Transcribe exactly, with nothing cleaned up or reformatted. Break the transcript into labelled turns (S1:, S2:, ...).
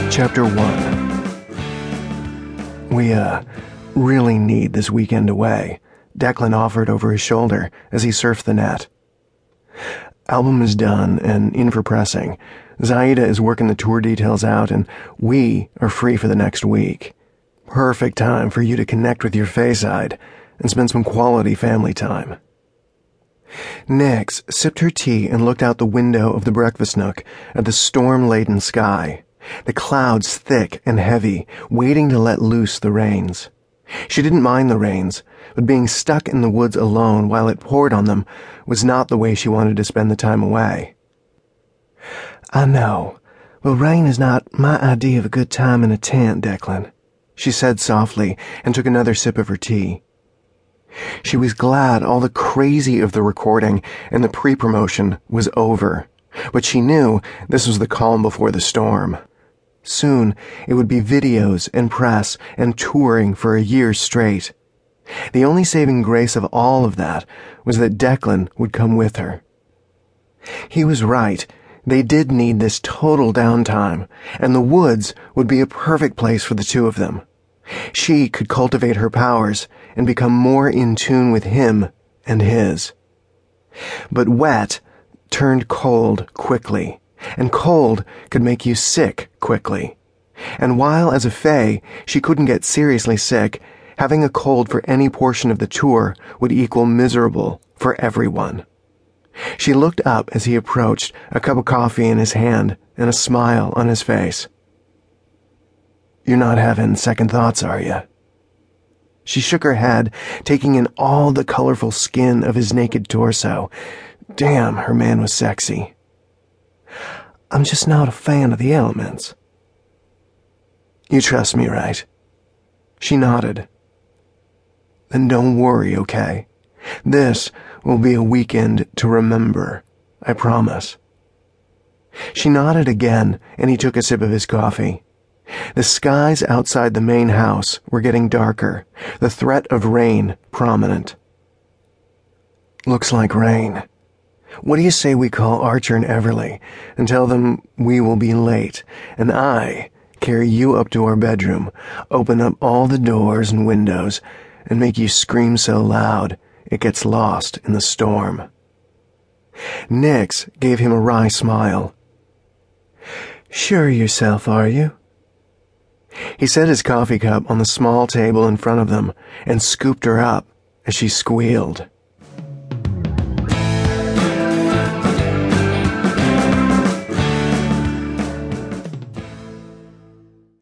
S1: Chapter one. We, uh, really need this weekend away, Declan offered over his shoulder as he surfed the net. Album is done and in for pressing. Zaida is working the tour details out, and we are free for the next week. Perfect time for you to connect with your Fayside and spend some quality family time. Nix sipped her tea and looked out the window of the breakfast nook at the storm-laden sky, the clouds thick and heavy, waiting to let loose the rains. She didn't mind the rains, but being stuck in the woods alone while it poured on them was not the way she wanted to spend the time away. "I know, but rain is not my idea of a good time in a tent, Declan," she said softly and took another sip of her tea. She was glad all the crazy of the recording and the pre-promotion was over, but she knew this was the calm before the storm. Soon it would be videos and press and touring for a year straight. The only saving grace of all of that was that Declan would come with her. He was right. They did need this total downtime, and the woods would be a perfect place for the two of them. She could cultivate her powers and become more in tune with him and his. But wet turned cold quickly, and cold could make you sick quickly. And while as a Fae she couldn't get seriously sick, having a cold for any portion of the tour would equal miserable for everyone. She looked up as he approached, a cup of coffee in his hand and a smile on his face. "You're not having second thoughts, are you?" She shook her head, taking in all the colorful skin of his naked torso. Damn, her man was sexy. "I'm just not a fan of the elements." "You trust me, right?" She nodded. "Then don't worry, okay? This will be a weekend to remember, I promise." She nodded again, and he took a sip of his coffee. The skies outside the main house were getting darker, the threat of rain prominent. "Looks like rain. What do you say we call Archer and Everly and tell them we will be late, and I carry you up to our bedroom, open up all the doors and windows, and make you scream so loud it gets lost in the storm?" Nix gave him a wry smile. "Sure of yourself, are you?" He set his coffee cup on the small table in front of them and scooped her up as she squealed.